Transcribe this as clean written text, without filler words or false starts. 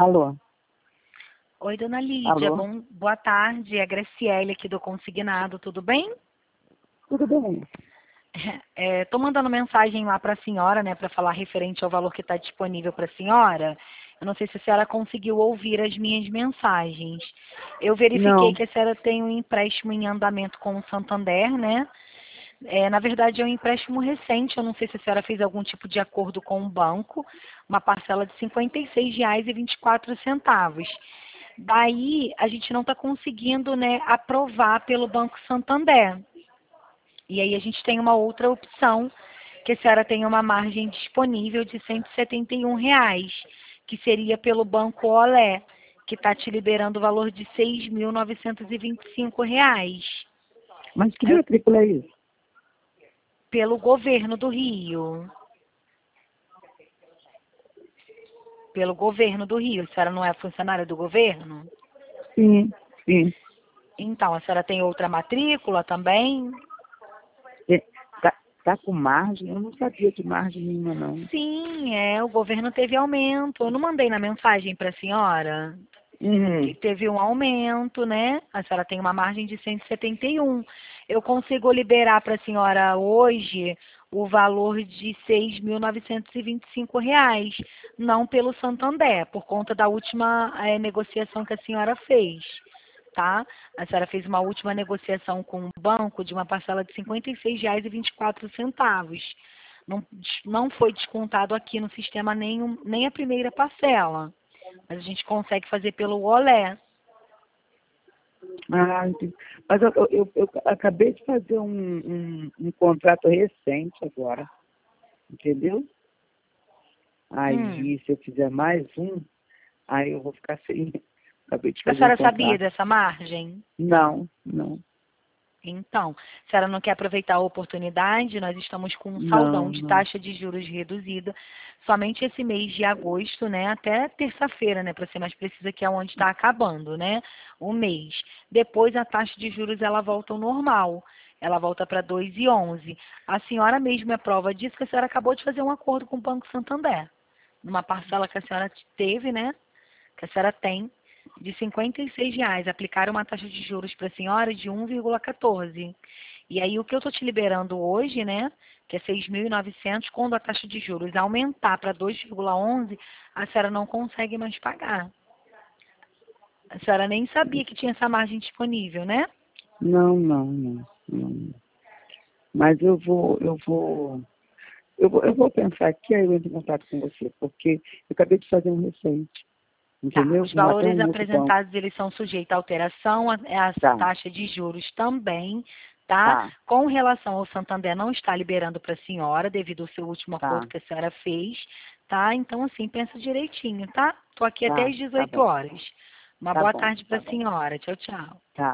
Alô? Oi, dona Lídia. Alô? Boa tarde. É a Graciele aqui do Consignado. Tudo bem? Tudo bem? Estou mandando mensagem lá para a senhora, né, para falar referente ao valor que está disponível para a senhora. Eu não sei se a senhora conseguiu ouvir as minhas mensagens. Eu verifiquei Não. que a senhora tem um empréstimo em andamento com o Santander, né? Na verdade, é um empréstimo recente. Eu não sei se a senhora fez algum tipo de acordo com o banco. Uma parcela de R$ 56,24. Daí, a gente não está conseguindo, né, aprovar pelo Banco Santander. E aí a gente tem uma outra opção, que a senhora tem uma margem disponível de R$ 171, que seria pelo Banco Olé, que está te liberando o valor de R$ 6.925, Mas que matrícula é isso? pelo governo do Rio. Pelo governo do Rio. A senhora não é funcionária do governo? Sim, sim. Então, a senhora tem outra matrícula também? Tá com margem? Eu não sabia de margem nenhuma, não. Sim, o governo teve aumento. Eu não mandei na mensagem para a senhora que teve um aumento, né? A senhora tem uma margem de 171. Eu consigo liberar para a senhora hoje o valor de R$ 6.925, não pelo Santander, por conta da última negociação que a senhora fez, tá? A senhora fez uma última negociação com o banco de uma parcela de R$ 56,24. Não, não foi descontado aqui no sistema nem a primeira parcela. Mas a gente consegue fazer pelo Olé. Ah, entendi. Mas eu acabei de fazer um contrato recente agora, entendeu? Hum. Aí, se eu fizer mais um, aí eu vou ficar sem. Acabei de A fazer um senhora sabia contrato. dessa margem? Não, não, Então, a senhora não quer aproveitar a oportunidade? Nós estamos com um saldão não, de não. taxa de juros reduzida. Somente esse mês de agosto, né? Até terça-feira, né? Para ser mais precisa, que é onde está acabando, né? O mês. Depois a taxa de juros ela volta ao normal. Ela volta para 2,11. A senhora mesma é prova disso, que a senhora acabou de fazer um acordo com o Banco Santander. Numa parcela que a senhora teve, né? Que a senhora tem, de R$ 56. Aplicaram uma taxa de juros para a senhora de 1,14. E aí o que eu estou te liberando hoje, né, que é 6.900, quando a taxa de juros aumentar para 2,11, a senhora não consegue mais pagar. A senhora nem sabia que tinha essa margem disponível, né? Não, não, não, não. Mas eu vou pensar aqui, aí eu entro em contato com você, porque eu acabei de fazer um recente, Tá, entendeu? os Com até valores um outro banco. apresentados, eles são sujeitos a alteração, a Tá, taxa de juros também, tá? tá, Com relação ao Santander, não está liberando para a senhora, devido ao seu último acordo tá, que a senhora fez, tá? Então, assim, pensa direitinho, tá? Estou aqui até tá, às tá 18 bom, horas. Uma tá boa bom, tarde para tá a bom, senhora. Tchau, tchau. tá.